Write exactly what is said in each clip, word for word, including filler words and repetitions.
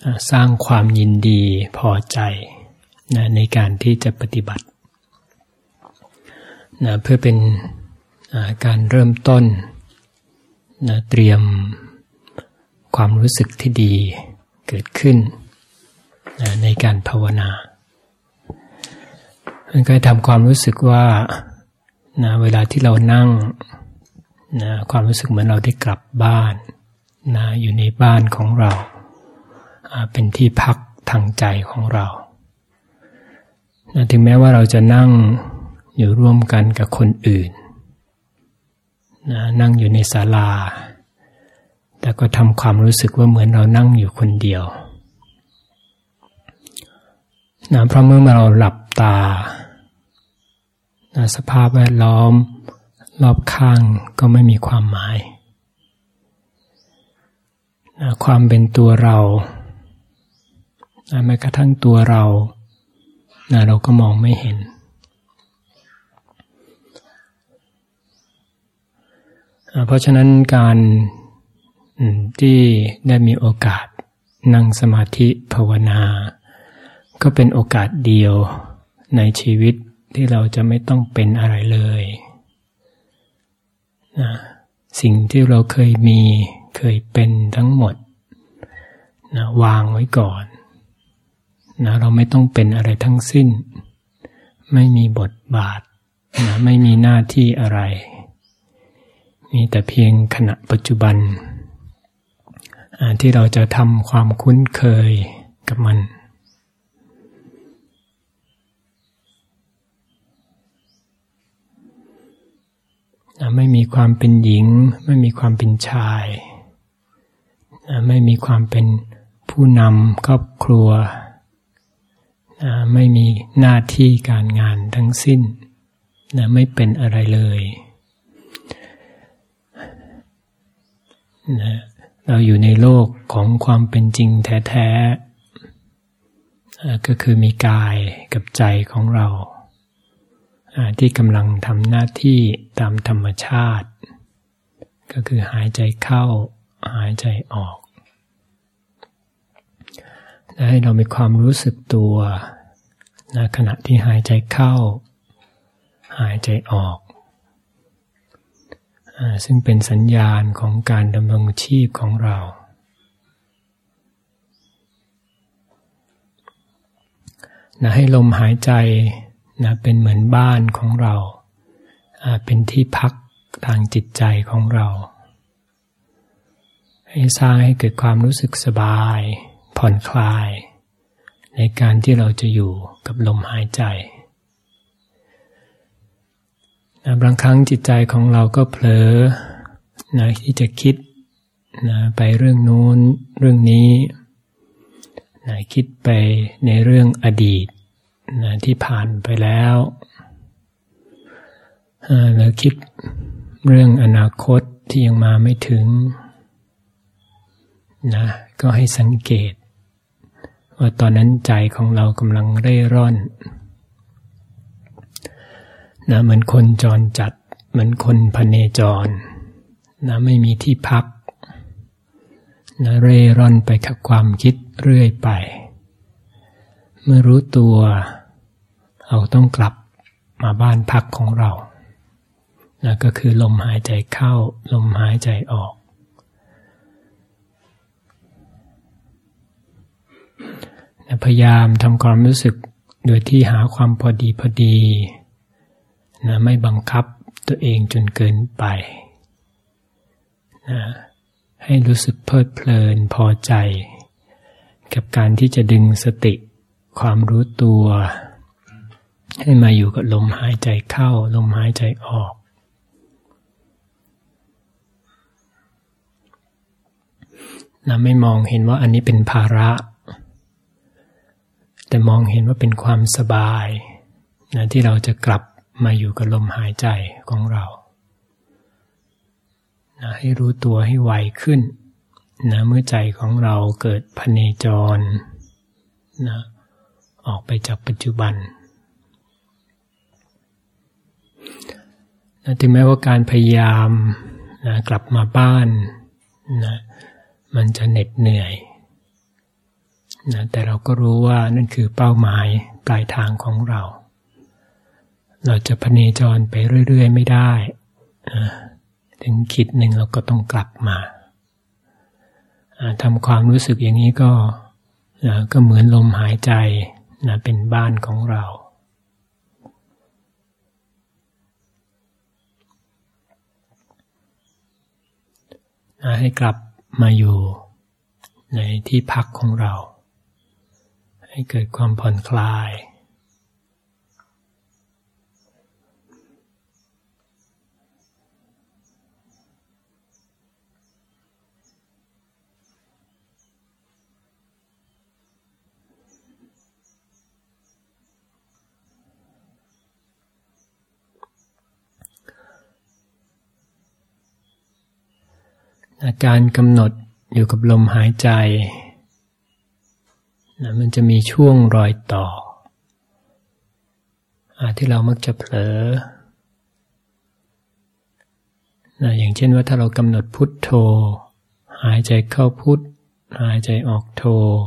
สร้างความยินดีพอใจนะในการที่จะปฏิบัตินะเพื่อเป็นการเริ่มต้นนะเตรียมความรู้สึกที่ดีเกิดขึ้นนะในการภาวนามันก็ทำความรู้สึกว่านะเวลาที่เรานั่งนะความรู้สึกเหมือนเราได้กลับบ้านนะอยู่ในบ้านของเราเป็นที่พักทางใจของเรานะถึงแม้ว่าเราจะนั่งอยู่ร่วมกันกับคนอื่นนะนั่งอยู่ในศาลาแต่ก็ทำความรู้สึกว่าเหมือนเรานั่งอยู่คนเดียวนะเพราะเมื่อเราหลับตานะสภาพแวดล้อมรอบข้างก็ไม่มีความหมายนะความเป็นตัวเรานะแม้กระทั่งตัวเรานะเราก็มองไม่เห็นนะเพราะฉะนั้นการที่ได้มีโอกาสนั่งสมาธิภาวนาก็เป็นโอกาสเดียวในชีวิตที่เราจะไม่ต้องเป็นอะไรเลยนะสิ่งที่เราเคยมีเคยเป็นทั้งหมดนะวางไว้ก่อนนะเราไม่ต้องเป็นอะไรทั้งสิ้นไม่มีบทบาทนะไม่มีหน้าที่อะไรมีแต่เพียงขณะปัจจุบันที่เราจะทำความคุ้นเคยกับมันไม่มีความเป็นหญิงไม่มีความเป็นชายไม่มีความเป็นผู้นำครอบครัวไม่มีหน้าที่การงานทั้งสิ้นไม่เป็นอะไรเลยเราอยู่ในโลกของความเป็นจริงแท้ๆก็คือมีกายกับใจของเราที่กำลังทำหน้าที่ตามธรรมชาติก็คือหายใจเข้าหายใจออกและให้เรามีความรู้สึกตัวในขณะที่หายใจเข้าหายใจออกซึ่งเป็นสัญญาณของการดำรงชีพของเรานะให้ลมหายใจนะเป็นเหมือนบ้านของเราเป็นที่พักทางจิตใจของเราให้สร้างให้เกิดความรู้สึกสบายผ่อนคลายในการที่เราจะอยู่กับลมหายใจนะบางครั้งจิตใจของเราก็เผลอนะที่จะคิดนะไปเรื่องโน้นเรื่องนี้นะคิดไปในเรื่องอดีตนะที่ผ่านไปแล้วหรือคิดเรื่องอนาคตที่ยังมาไม่ถึงนะก็ให้สังเกตว่าตอนนั้นใจของเรากำลังเร่ร่อนนะเหมือนคนจรจัดเหมือนคนพเนจรนะไม่มีที่พักนะเร่ร่อนไปกับความคิดเรื่อยไปเมื่อรู้ตัวเราต้องกลับมาบ้านพักของเรานะก็คือลมหายใจเข้าลมหายใจออกนะพยายามทำความรู้สึกโดยที่หาความพอดีพอดีนะไม่บังคับตัวเองจนเกินไปนะให้รู้สึกเพลิดเพลินพอใจกับการที่จะดึงสติความรู้ตัวให้มาอยู่กับลมหายใจเข้าลมหายใจออกนะไม่มองเห็นว่าอันนี้เป็นภาระแต่มองเห็นว่าเป็นความสบายนะที่เราจะกลับมาอยู่กับลมหายใจของเรานะให้รู้ตัวให้ไวขึ้นนะเมื่อใจของเราเกิดพเนจรนะออกไปจากปัจจุบันนะถึงแม้ว่าการพยายามนะกลับมาบ้านนะมันจะเหน็ดเหนื่อยนะแต่เราก็รู้ว่านั่นคือเป้าหมายปลายทางของเราเราจะพเนจรไปเรื่อยๆไม่ได้ถึงขีดหนึ่งเราก็ต้องกลับมาทำความรู้สึกอย่างนี้ก็ก็เหมือนลมหายใจนะเป็นบ้านของเราให้กลับมาอยู่ในที่พักของเราให้เกิดความผ่อนคลายการกำหนดอยู่กับลมหายใจนะมันจะมีช่วงรอยต่อที่เรามักจะเผลอนะอย่างเช่นว่าถ้าเรากำหนดพุทโธหายใจเข้าพุทหายใจออกโธ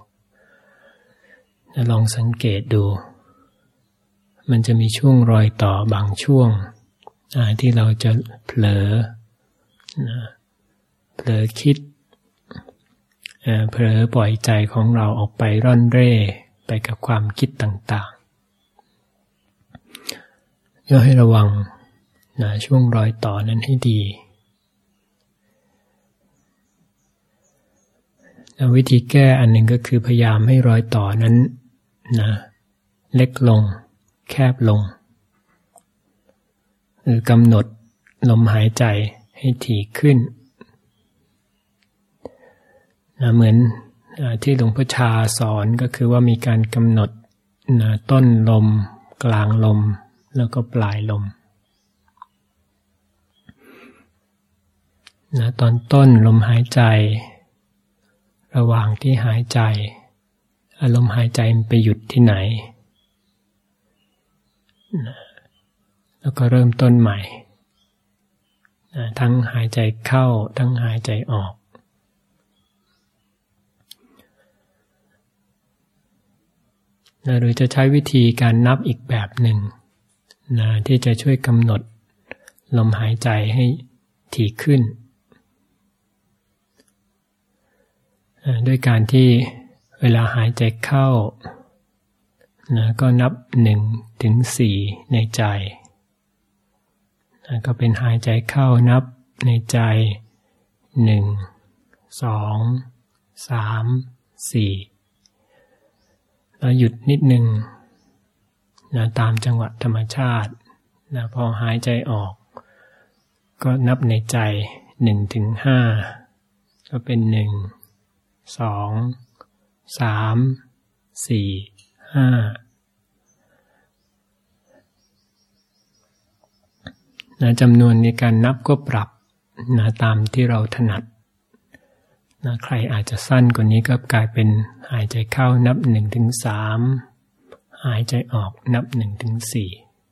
นะลองสังเกตดูมันจะมีช่วงรอยต่อบางช่วงที่เราจะเผลอนะเผลอคิดเผลอปล่อยใจของเราออกไปร่อนเร่ไปกับความคิดต่างๆก็ให้ระวังนะช่วงรอยต่อนั้นให้ดีวิธีแก้อันหนึ่งก็คือพยายามให้รอยต่อนั้นนะเล็กลงแคบลงหรือกำหนดลมหายใจให้ถี่ขึ้นนะเหมือนที่หลวงพ่อชาสอนก็คือว่ามีการกำหนดนะต้นลมกลางลมแล้วก็ปลายลมนะตอนต้นลมหายใจระหว่างที่หายใจลมหายใจมันไปหยุดที่ไหนนะแล้วก็เริ่มต้นใหม่นะทั้งหายใจเข้าทั้งหายใจออกนะหรือจะใช้วิธีการนับอีกแบบหนึ่งนะที่จะช่วยกำหนดลมหายใจให้ถี่ขึ้นนะด้วยการที่เวลาหายใจเข้านะก็นับหนึ่งถึงสี่ในใจนะก็เป็นหายใจเข้านับในใจหนึ่งสองสามสี่แล้วหยุดนิดหนึ่งนะตามจังหวะธรรมชาตินะพอหายใจออกก็นับในใจหนึ่งถึงห้าก็เป็นหนึ่งสองสามสี่ห้านะจำนวนในการนับก็ปรับนะตามที่เราถนัดนะใครอาจจะสั้นกว่านี้ก็กลายเป็นหายใจเข้านับหนึ่งถึงสามหายใจออกนับหนึ่งถึงสี่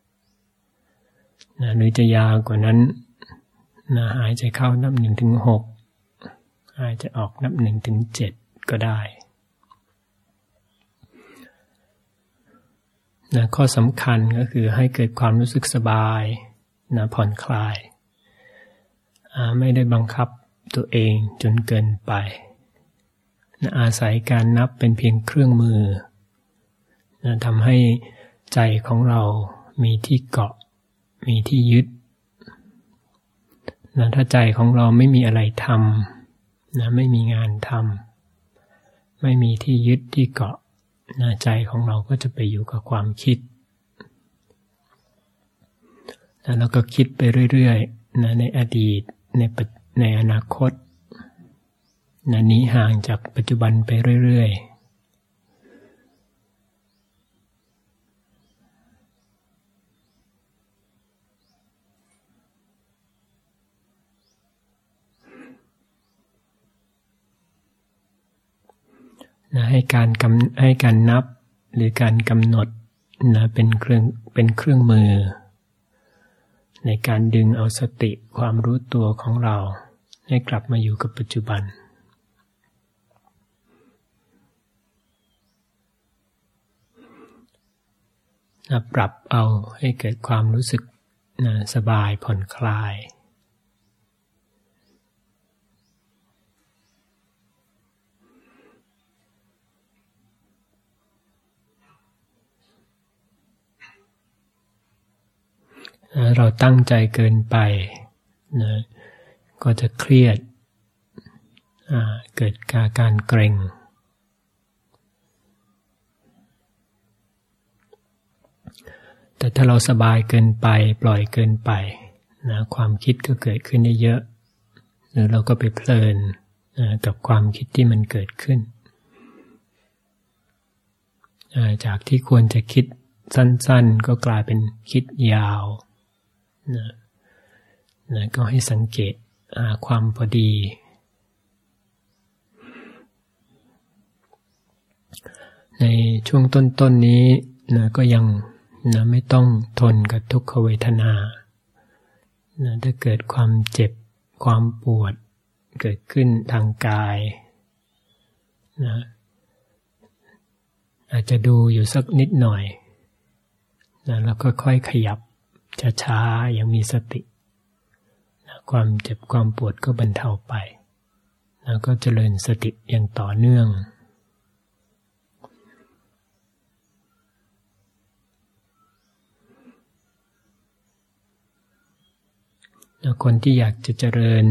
นะหรือจะยาวกว่านั้นนะหายใจเข้านับหนึ่งถึงหกหายใจออกนับหนึ่งถึงเจ็ดก็ได้นะข้อสำคัญก็คือให้เกิดความรู้สึกสบายนะผ่อนคลายไม่ได้บังคับตัวเองจนเกินไปนะอาศัยการนับเป็นเพียงเครื่องมือนะทำให้ใจของเรามีที่เกาะมีที่ยึดนะถ้าใจของเราไม่มีอะไรทำนะไม่มีงานทำไม่มีที่ยึดที่เกาะนะใจของเราก็จะไปอยู่กับความคิดนะแล้วก็คิดไปเรื่อยๆนะในอดีตในปัจในอนาคตนะหนีห่างจากปัจจุบันไปเรื่อยๆนะให้การกำให้การนับหรือการกำหนดนะเป็นเครื่องเป็นเครื่องมือในการดึงเอาสติความรู้ตัวของเราให้กลับมาอยู่กับปัจจุบันนะปรับเอาให้เกิดความรู้สึกนะสบายผ่อนคลายนะเราตั้งใจเกินไปนะก็จะเครียดเกิดอาการเกร็งแต่ถ้าเราสบายเกินไปปล่อยเกินไปนะความคิดก็เกิดขึ้นได้เยอะหรือเราก็ไปเพลินนะกับความคิดที่มันเกิดขึ้นจากที่ควรจะคิดสั้นๆก็กลายเป็นคิดยาวนะนะก็ให้สังเกตหาความพอดีในช่วงต้นๆ น, นี้นะก็ยังนะไม่ต้องทนกับทุกขเวทนานะถ้าเกิดความเจ็บความปวดเกิดขึ้นทางกายนะอาจจะดูอยู่สักนิดหน่อยนะแล้วก็ค่อยขยับช้าๆอย่างมีสตินะความเจ็บความปวดก็บรรเทาไปแล้วก็เจริญสติอย่างต่อเนื่องคนที่อยากจะเจริญ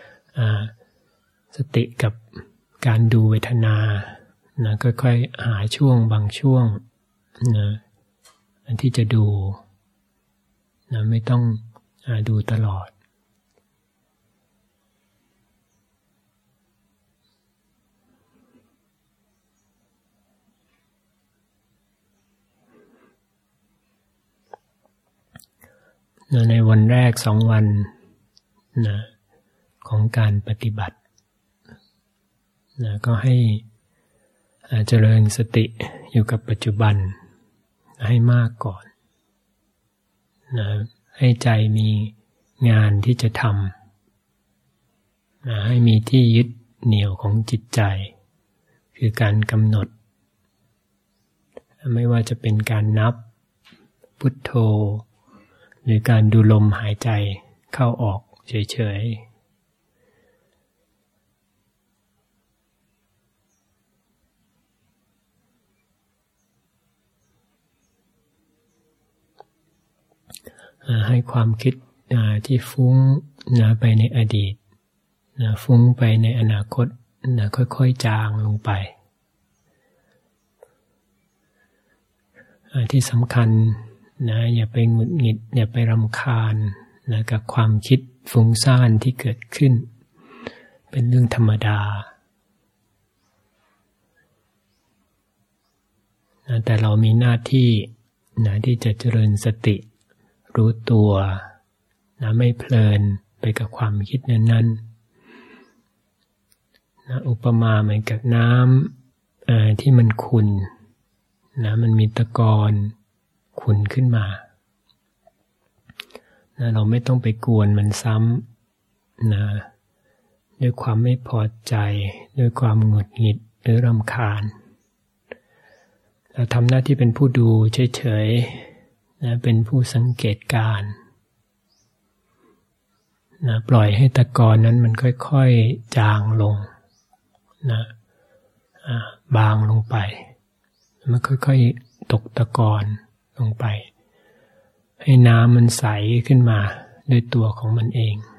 สติกับการดูเวทนานะค่อยๆหาช่วงบางช่วงนะที่จะดูนะไม่ต้องดูตลอดนะในวันแรกสองวันนะของการปฏิบัตินะก็ให้เจริญสติอยู่กับปัจจุบันให้มากก่อนนะให้ใจมีงานที่จะทำนะให้มีที่ยึดเหนี่ยวของจิตใจคือการกำหนดไม่ว่าจะเป็นการนับพุทโธหรือการดูลมหายใจเข้าออกเฉยๆให้ความคิดที่ฟุ้งไปในอดีตฟุ้งไปในอนาคตค่อยๆจางลงไปที่สำคัญนะอย่าไปหงุดหงิดอย่าไปรำคาญนะกับความคิดฟุ้งซ่านที่เกิดขึ้นเป็นเรื่องธรรมดานะแต่เรามีหน้าที่นะที่จะเจริญสติรู้ตัวนะไม่เพลินไปกับความคิดนั้นๆนะอุปมาเหมือนกับน้ำที่มันขุ่นนะมันมีตะกอนขุ่นขึ้นมานะเราไม่ต้องไปกวนมันซ้ำนะด้วยความไม่พอใจด้วยความหงุดหงิดหรือรำคาญเราทำหน้าที่เป็นผู้ดูเฉยๆนะเป็นผู้สังเกตการณ์นะปล่อยให้ตะกอนนั้นมันค่อยๆจางลงนะบางลงไปมันค่อยๆตกตะกอนลงไปให้น้ำมันใสขึ้นมาด้วยตัวของมันเอง